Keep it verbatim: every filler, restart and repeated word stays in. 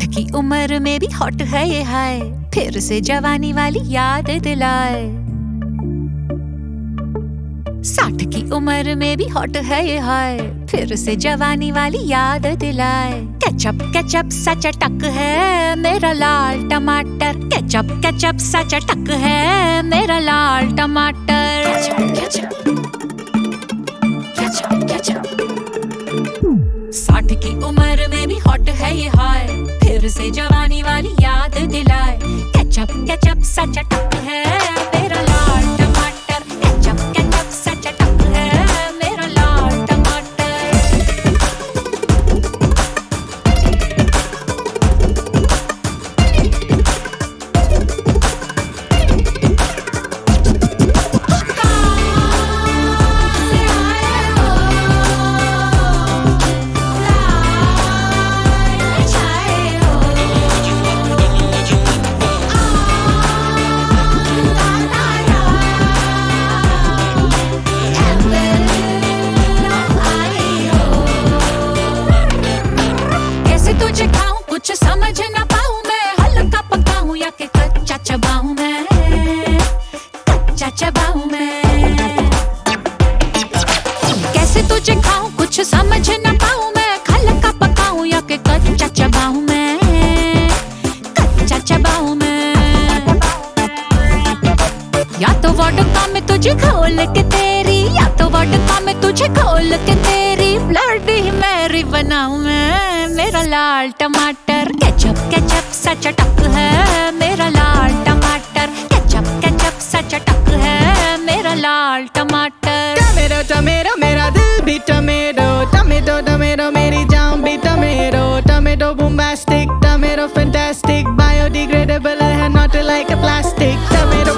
साठ की उम्र में भी हॉट है ये हाय, फिर से जवानी वाली याद दिलाए। साठ की उम्र में भी हॉट है ये हाय, फिर से जवानी वाली याद दिलाए। केचप केचप सा चटक है मेरा लाल टमाटर, केचप केचप सा चटक है मेरा लाल टमाटर। Ketchup ketchup ketchup ketchup. साठ की उम्र में भी हॉट है ये हाय, फिर से जवानी वाली याद दिलाए। केचप केचप सा चटक है मेरा लाल टमाटर, केचप केचप सा चटक है मेरा लाल टमाटर। तुझे खाऊं कुछ समझ ना पाऊं मैं, हल्का पकाऊं या के कच्चा चबाऊं मैं, कच्चा चबाऊं मैं। कैसे तुझे खाऊं कुछ समझ ना पाऊं मैं, हल्का पकाऊं या के कच्चा चबाऊं मैं, कच्चा चबाऊं मैं। या तो वोडका में तुझे घोल के तेरी, या तो वोडका में तुझे घोल के तेरी ब्लडी मैरी बनाऊं मैं मेरा लाल टमाटर। केचप केचप सा चटक है मेरा लाल टमाटर, केचप केचप सा चटक है मेरा लाल टमाटर। टमेटो टमेटो मेरा दिल भी टमेटो, टमेटो टमेटो मेरी जान भी tomato. Tomato bombastic, tomato fantastic, biodegradable है not like a plastic। Tomato